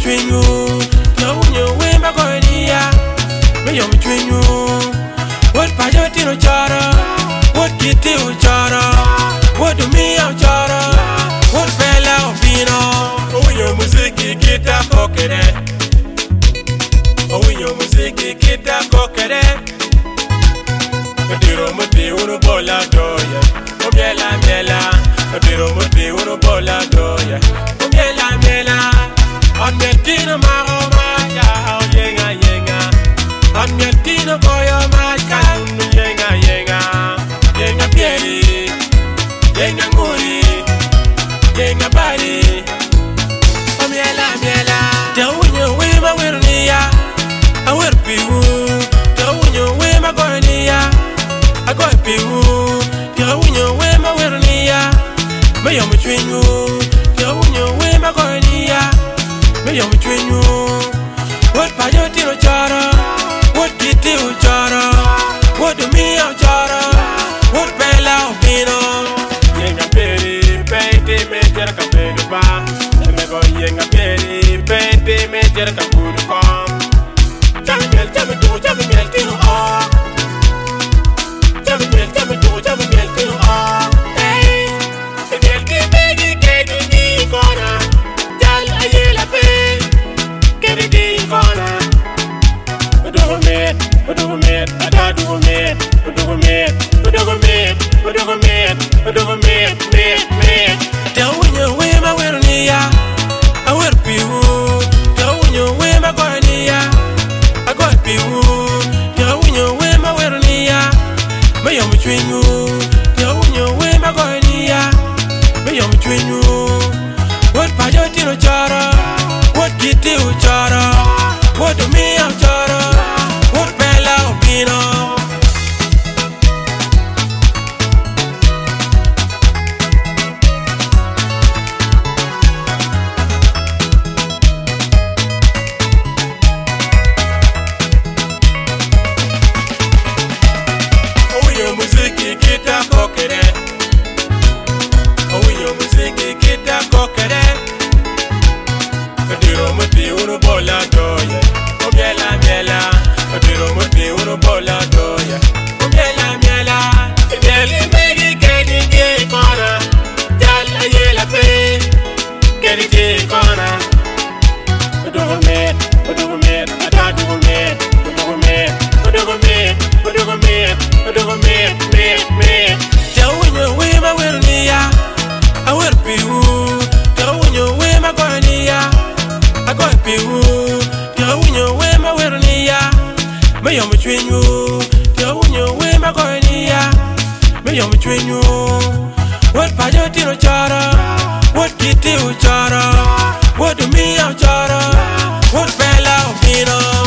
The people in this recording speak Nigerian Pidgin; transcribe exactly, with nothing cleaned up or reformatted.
between you, no you win my gonia. Me yom between you. What payoti no chara? What kiti u chara? What do me au chara? What bella opino? Oh yo muziki kita kokere. Oh yo muziki kita kokere. Diro muti uno bola doya. Oh miela miela. Diro muti uno bola doya. Oh miela miela. On metino maro maya. Oh yenga yenga. On metino koyo maya. Yenga yenga. Yenga pieri. Yenga nguri. Yenga bari. Oh miela miela. Te unyo wima wirnia. I will be woo. Te unyo wima gonia. I got people, you're when you're way my wernia. May I'm between you, you're when you're way my gornia. May I'm between you. What payoti no chara? What kiti u chara? What do me au chara? What bella opino? Yenga peri, penti me jerka peri ba. Me go yenga peri, penti me jerka kudu kom. Chami mel, chami tu, chami mel tino ah. Between you, you're when you're way my gonia. Me I'm between you. What payoti no chara? What kiti u chara? What do me au chara? What bella opino? Muziki kita kokere. Oh yo muziki kita kokere. Kadiro muti uno bola doya. Oh miela miela. Kadiro muti uno bola doya. Oh miela miela. Deli megi kedi ge kona. Jala yela pe. Kedi ge kona. Odogo me, odogo me, odogo me, odogo me, odogo me, odogo me, odogo me. Me I'm between you, you're when you're way my gonia. Me I'm between you. What payoti no chara? What kiti u chara? What do me au chara? What bella opino?